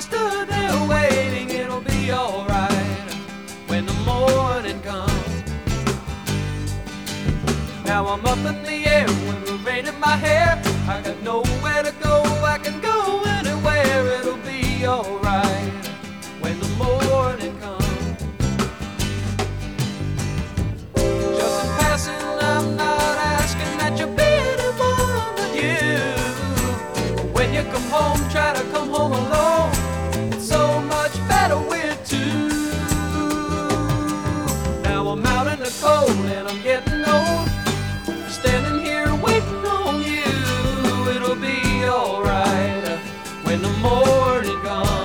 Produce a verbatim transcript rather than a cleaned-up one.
stood there waiting. It'll be alright when the morning comes. Now I'm up in the air with the rain in my hair. I got nowhere to go, I can go anywhere. It'll be alright when the morning comes. Just in passing, I'm not asking that you be anyone but you. When you come home, try to come home alone. It's so much better with two. Now I'm out in the cold and I'm getting old, standing here waiting on you. It'll be alright when the morning comes.